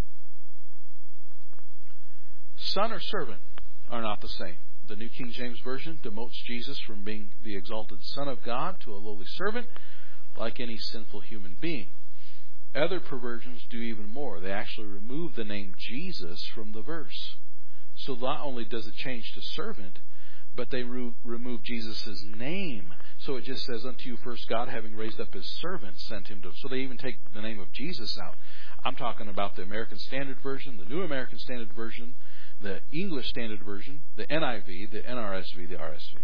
Son or servant are not the same. The New King James Version demotes Jesus from being the exalted Son of God to a lowly servant, like any sinful human being. Other perversions do even more. They actually remove the name Jesus from the verse. So not only does it change to servant, but they remove Jesus' name. So it just says, unto you first God, having raised up His servant, sent Him to... So they even take the name of Jesus out. I'm talking about the American Standard Version, the New American Standard Version, the English Standard Version, the NIV, the NRSV, the RSV.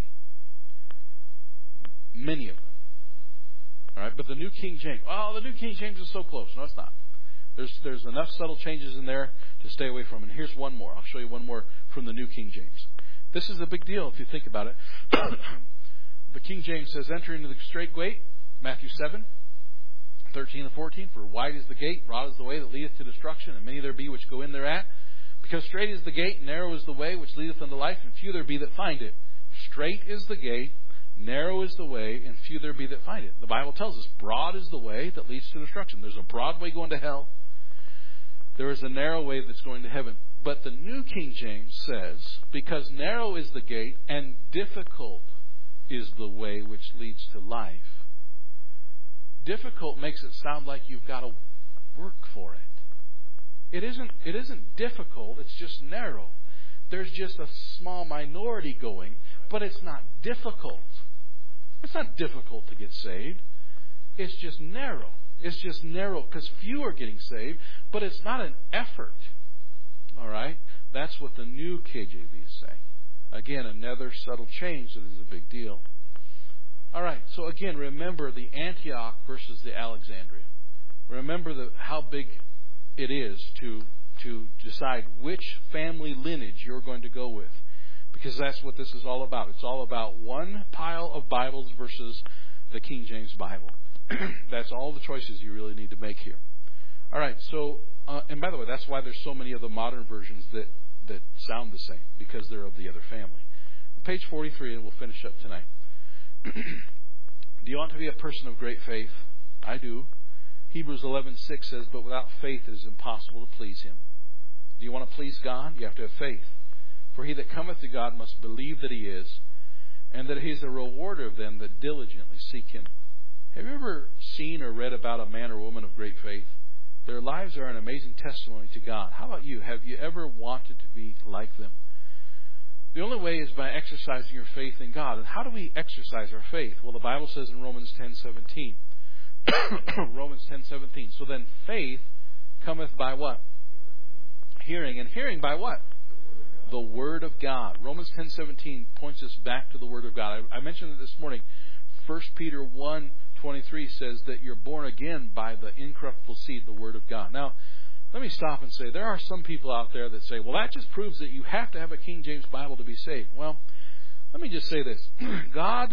Many of them. All right, but the New King James, the New King James is so close. No, it's not. There's enough subtle changes in there to stay away from. And here's one more. I'll show you one more from the New King James. This is a big deal if you think about it. The King James says, enter into the straight gate, Matthew 7, 13 and 14. For wide is the gate, broad is the way that leadeth to destruction, and many there be which go in thereat. Because straight is the gate, and narrow is the way which leadeth unto life, and few there be that find it. Straight is the gate, narrow is the way, and few there be that find it. The Bible tells us broad is the way that leads to destruction. There's a broad way going to hell. There is a narrow way that's going to heaven. But the New King James says, because narrow is the gate and difficult is the way which leads to life. Difficult makes it sound like you've got to work for it. It isn't difficult, it's just narrow. There's just a small minority going, but it's not difficult. It's not difficult to get saved. It's just narrow. It's just narrow because few are getting saved, but it's not an effort. All right? That's what the new KJV is saying. Again, another subtle change that is a big deal. All right, so again, remember the Antioch versus the Alexandria. Remember how big it is to decide which family lineage you're going to go with. Because that's what this is all about. It's all about one pile of Bibles versus the King James Bible. That's all the choices you really need to make here. All right, so, and by the way, that's why there's so many of the modern versions that sound the same, because they're of the other family. Page 43, and we'll finish up tonight. Do you want to be a person of great faith? I do. Hebrews 11:6 says, but without faith it is impossible to please Him. Do you want to please God? You have to have faith. For he that cometh to God must believe that He is, and that He is a rewarder of them that diligently seek Him. Have you ever seen or read about a man or woman of great faith? Their lives are an amazing testimony to God. How about you? Have you ever wanted to be like them? The only way is by exercising your faith in God. And how do we exercise our faith? Well, the Bible says in Romans 10:17. Romans 10:17. So then faith cometh by what? Hearing. And hearing by what? The Word of God. Romans 10:17 points us back to the Word of God. I mentioned it this morning. 1 Peter 1:23 says that you're born again by the incorruptible seed, the Word of God. Now, let me stop and say, there are some people out there that say, well, that just proves that you have to have a King James Bible to be saved. Well, let me just say this. God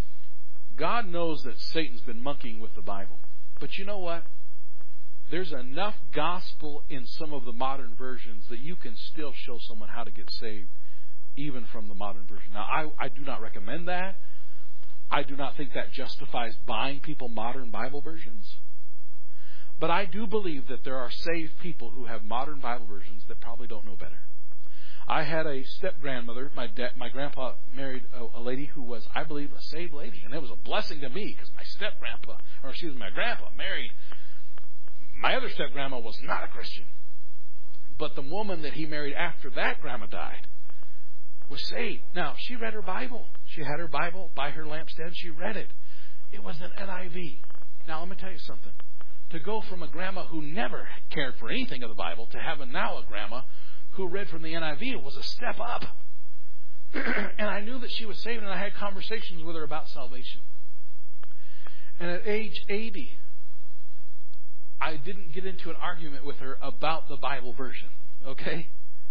knows that Satan's been monkeying with the Bible. But you know what? There's enough gospel in some of the modern versions that you can still show someone how to get saved, even from the modern version. Now, I do not recommend that. I do not think that justifies buying people modern Bible versions. But I do believe that there are saved people who have modern Bible versions that probably don't know better. I had a step-grandmother. My grandpa married a lady who was, I believe, a saved lady. And it was a blessing to me because my grandpa married. My other step-grandma was not a Christian. But the woman that he married after that grandma died was saved. Now, she read her Bible. She had her Bible by her lampstand. She read it. It was an NIV. Now, let me tell you something. To go from a grandma who never cared for anything of the Bible to having now a grandma who read from the NIV was a step up. And I knew that she was saved, and I had conversations with her about salvation. And at age 80, I didn't get into an argument with her about the Bible version. Okay?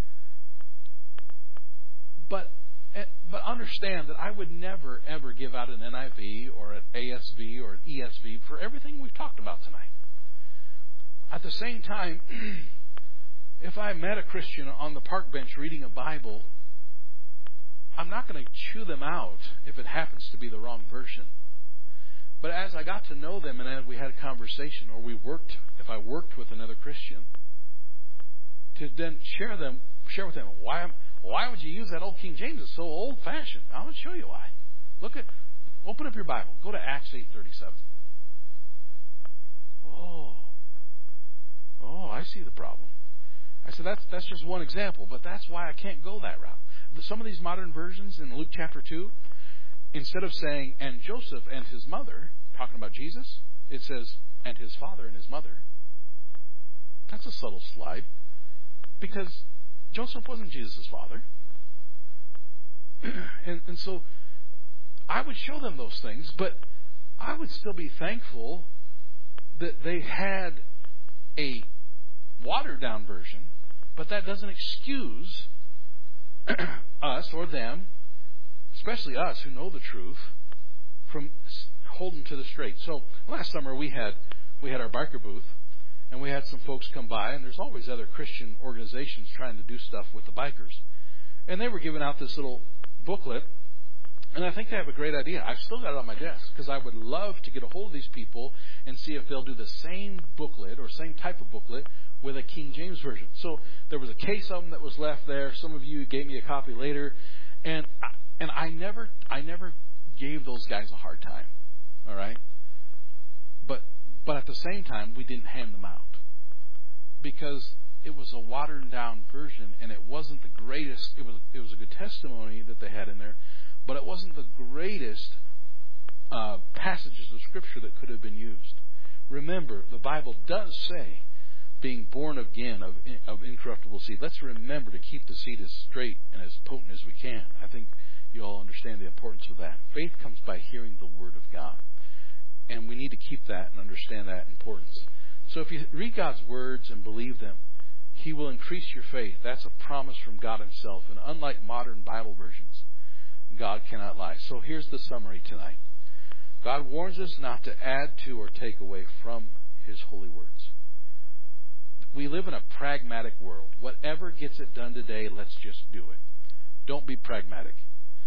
But understand that I would never, ever give out an NIV or an ASV or an ESV for everything we've talked about tonight. At the same time, if I met a Christian on the park bench reading a Bible, I'm not going to chew them out if it happens to be the wrong version. But as I got to know them and as we had a conversation, or if I worked with another Christian, to then share with them, why would you use that old King James? It's so old-fashioned. I'm going to show you why. Open up your Bible. Go to Acts 8:37. Oh, I see the problem. I said, that's just one example, but that's why I can't go that route. Some of these modern versions in Luke chapter 2, instead of saying, and Joseph and his mother, talking about Jesus, it says, and his father and his mother. That's a subtle slide, because Joseph wasn't Jesus' father. And so I would show them those things, but I would still be thankful that they had a watered-down version, but that doesn't excuse us or them, especially us who know the truth, from holding to the straight. So last summer we had our biker booth, and we had some folks come by, and there's always other Christian organizations trying to do stuff with the bikers, and they were giving out this little booklet. And I think they have a great idea. I've still got it on my desk because I would love to get a hold of these people and see if they'll do the same booklet or same type of booklet with a King James version. So there was a case of them that was left there. Some of you gave me a copy later, and I never gave those guys a hard time. All right, but at the same time we didn't hand them out because it was a watered down version, and it wasn't the greatest. It was a good testimony that they had in there. But it wasn't the greatest passages of Scripture that could have been used. Remember, the Bible does say being born again of incorruptible seed. Let's remember to keep the seed as straight and as potent as we can. I think you all understand the importance of that. Faith comes by hearing the Word of God. And we need to keep that and understand that importance. So if you read God's words and believe them, He will increase your faith. That's a promise from God Himself. And unlike modern Bible versions, God cannot lie. So here's the summary tonight. God warns us not to add to or take away from His holy words. We live in a pragmatic world. Whatever gets it done today, let's just do it. Don't be pragmatic.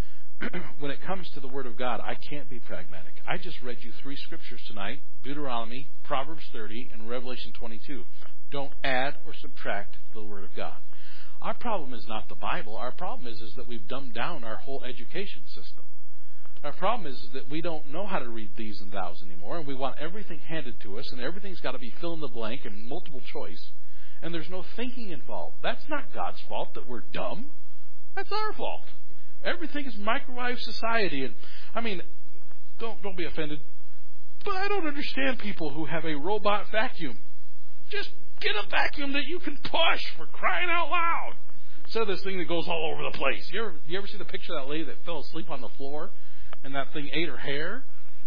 when it comes to the Word of God, I can't be pragmatic. I just read you 3 scriptures tonight, Deuteronomy, Proverbs 30, and Revelation 22. Don't add or subtract the Word of God. Our problem is not the Bible. Our problem is that we've dumbed down our whole education system. Our problem is that we don't know how to read these and thous anymore, and we want everything handed to us, and everything's got to be fill in the blank and multiple choice, and there's no thinking involved. That's not God's fault that we're dumb. That's our fault. Everything is microwave society, and I mean, don't be offended, but I don't understand people who have a robot vacuum. Just get a vacuum that you can push, for crying out loud, instead of this thing that goes all over the place. You ever see the picture of that lady that fell asleep on the floor and that thing ate her hair?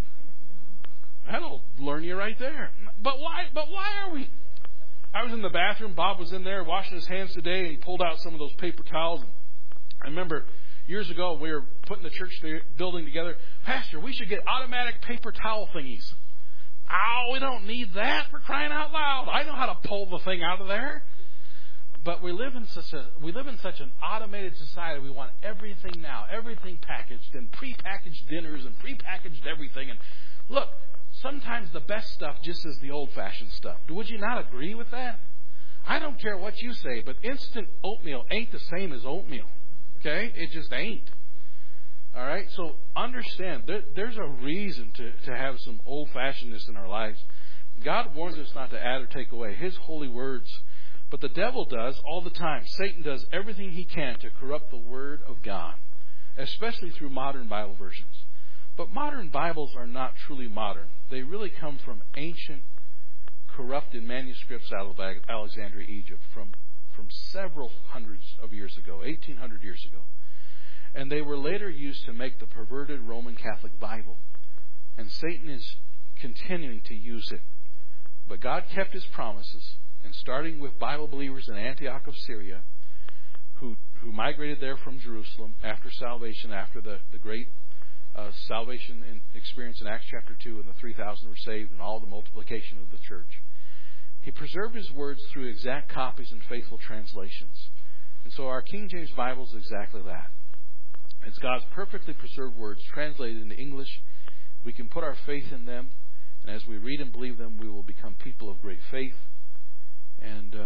That'll learn you right there. But why are we? I was in the bathroom. Bob was in there washing his hands today, and he pulled out some of those paper towels. I remember years ago we were putting the church building together. Pastor, we should get automatic paper towel thingies. Oh, we don't need that, for crying out loud. I know how to pull the thing out of there. But we live in such an automated society. We want everything now, everything packaged, and prepackaged dinners and prepackaged everything. And look, sometimes the best stuff just is the old-fashioned stuff. Would you not agree with that? I don't care what you say, but instant oatmeal ain't the same as oatmeal. Okay? It just ain't. All right? So understand, there's a reason to have some old-fashionedness in our lives. God warns us not to add or take away His holy words. But the devil does all the time. Satan does everything he can to corrupt the Word of God, especially through modern Bible versions. But modern Bibles are not truly modern. They really come from ancient, corrupted manuscripts out of Alexandria, Egypt, from several hundreds of years ago, 1,800 years ago. And they were later used to make the perverted Roman Catholic Bible. And Satan is continuing to use it. But God kept His promises. And starting with Bible believers in Antioch of Syria, who migrated there from Jerusalem after salvation, after the great salvation experience in Acts chapter 2, and the 3,000 were saved, and all the multiplication of the church. He preserved His words through exact copies and faithful translations. And so our King James Bible is exactly that. It's God's perfectly preserved words translated into English. We can put our faith in them, and as we read and believe them, we will become people of great faith. And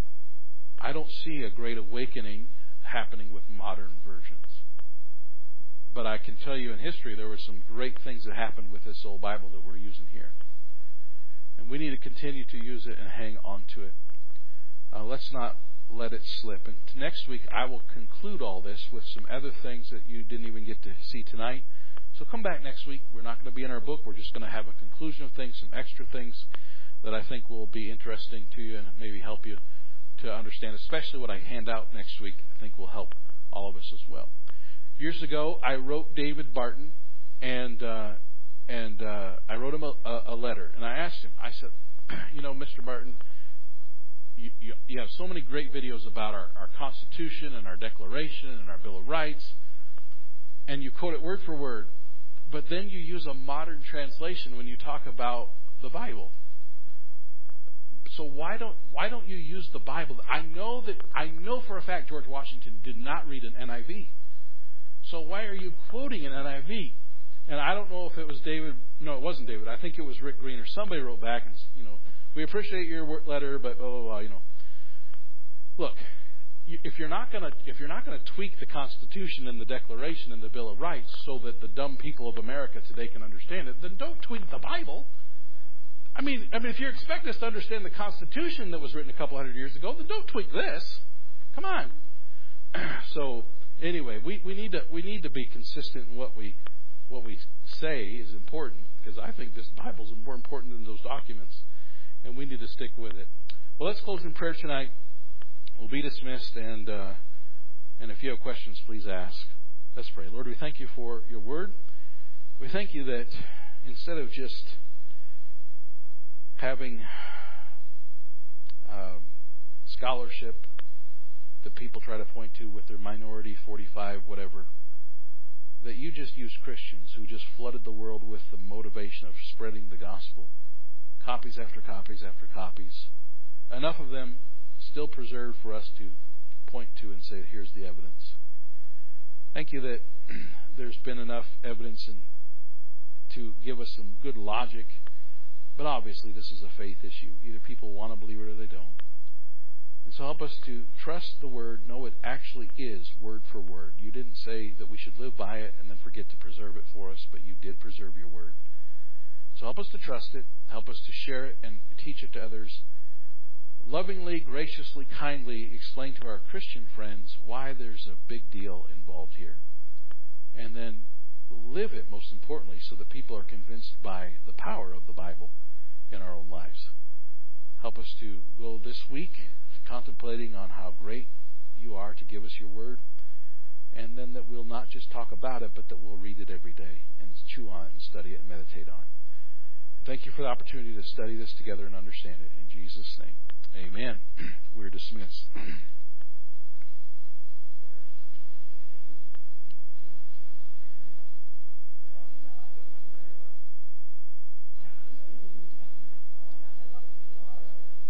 I don't see a great awakening happening with modern versions. But I can tell you in history there were some great things that happened with this old Bible that we're using here. And we need to continue to use it and hang on to it. Let's not let it slip. And next week I will conclude all this with some other things that you didn't even get to see tonight. So come back next week. We're not going to be in our book. We're just going to have a conclusion of things, some extra things that I think will be interesting to you and maybe help you to understand, especially what I hand out next week. I think will help all of us as well. Years ago, I wrote David Barton, and I wrote him a letter, and I asked him. I said, Mr. Barton, you have so many great videos about our Constitution and our Declaration and our Bill of Rights, and you quote it word for word, but then you use a modern translation when you talk about the Bible. So why don't you use the Bible? I know for a fact George Washington did not read an NIV. So why are you quoting an NIV? And I don't know if it was David. No, it wasn't David. I think it was Rick Green or somebody wrote back and we appreciate your letter, but blah blah blah. Look, if you're not gonna tweak the Constitution and the Declaration and the Bill of Rights so that the dumb people of America today can understand it, then don't tweak the Bible. I mean, if you expect us to understand the Constitution that was written a couple hundred years ago, then don't tweak this. Come on. So anyway, we need to be consistent in what we say is important, because I think this Bible is more important than those documents, and we need to stick with it. Well, let's close in prayer tonight. We'll be dismissed, and if you have questions, please ask. Let's pray. Lord, we thank you for your word. We thank you that instead of just having scholarship that people try to point to with their minority, 45, whatever, that you just used Christians who just flooded the world with the motivation of spreading the gospel. Copies after copies after copies. Enough of them still preserved for us to point to and say, here's the evidence. Thank you that there's been enough evidence to give us some good logic. But obviously this is a faith issue. Either people want to believe it or they don't. And so help us to trust the Word, know it actually is word for word. You didn't say that we should live by it and then forget to preserve it for us, but you did preserve your Word. So help us to trust it, help us to share it and teach it to others. Lovingly, graciously, kindly explain to our Christian friends why there's a big deal involved here. And then live it, most importantly, so that people are convinced by the power of the Bible in our own lives. Help us to go this week contemplating on how great you are to give us your word, and then that we'll not just talk about it, but that we'll read it every day and chew on it and study it and meditate on it. And thank you for the opportunity to study this together and understand it. In Jesus' name, amen. We're dismissed.